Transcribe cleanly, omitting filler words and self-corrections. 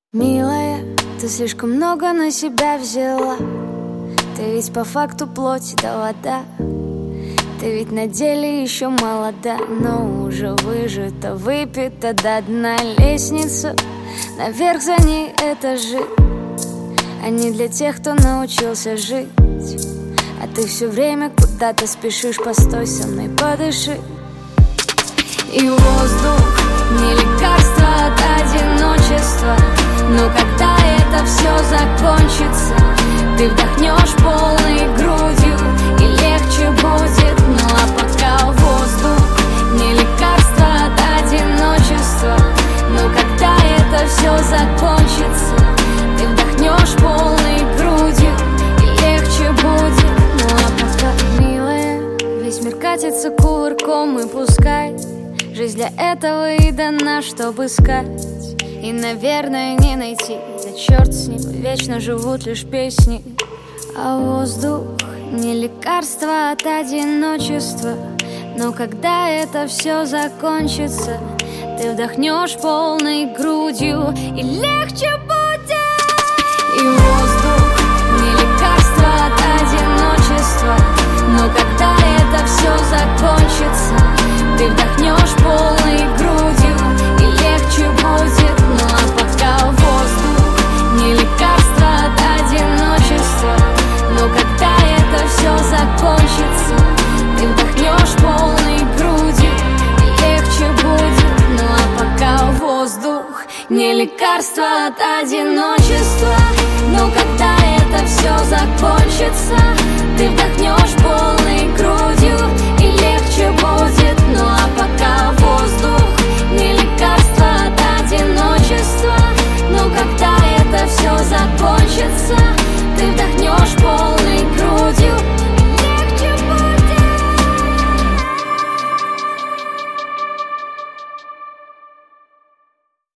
Милая, ты слишком много на себя взяла. Ты ведь по факту плоть да вода. Ты ведь на деле еще молода, но уже выжата, выпита до дна. Лестница, наверх за ней этажи, а не для тех, кто научился жить. А ты все время куда-то спешишь, постой со мной, подыши. И воздух не лекарство от одиночества, но когда это все закончится, ты вдохнешь полной грудью и легче будет. Ну а пока воздух не лекарство от одиночества, но когда это все закончится, ты вдохнешь полной грудью и легче будет. Ну а пока, милая, весь мир катится кувырком, и пускай жизнь для этого и дана, чтобы искать и, наверное, не найти. Да черт с ним, вечно живут лишь песни. А воздух не лекарство от одиночества, но когда это все закончится, ты вдохнешь полной грудью и легче будет. И воздух не лекарство от одиночества, но когда это все закончится, ты вдохнешь полной грудью и легче будет. Ну а пока воздух не лекарство от одиночества, но когда это все закончится, ты вдохнешь полной грудью и легче будет. Ну а пока воздух не лекарство от одиночества, но когда это все закончится, ты вдохнешь полной